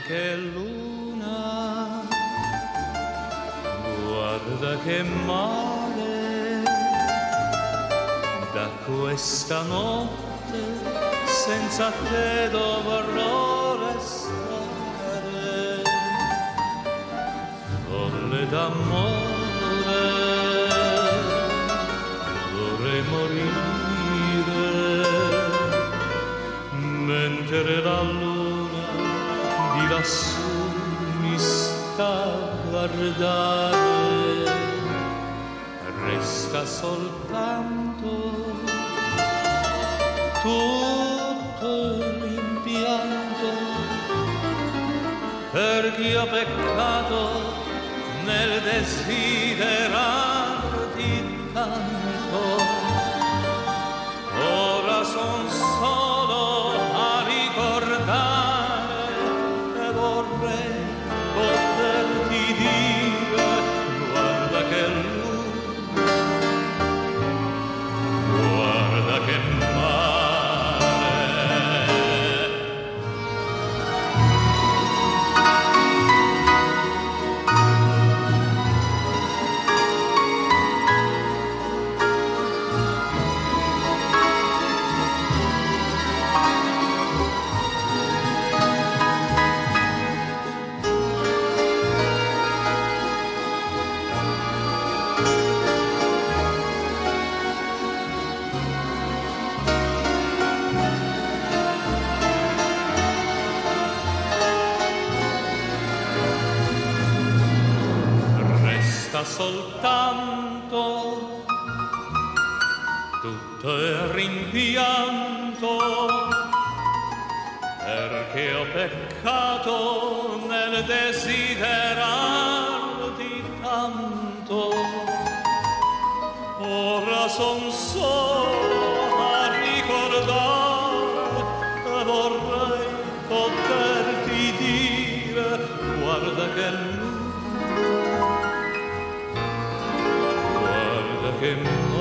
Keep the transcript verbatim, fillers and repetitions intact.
che luna, guarda che mare, da questa notte senza te dovrò restare, folle d'amore, vorrei morire, mentre la luna di lassù mi sta a guardare, resta soltanto tutto l'impianto per chi ha peccato nel desiderarti tanto. Ora son solo a ricordare e vorrei poterti dire guarda che luna, guarda che soltanto tutto il rimpianto perché ho peccato nel desiderarti tanto. Ora son solo a ricordare e vorrei poterti dire guarda che luna, che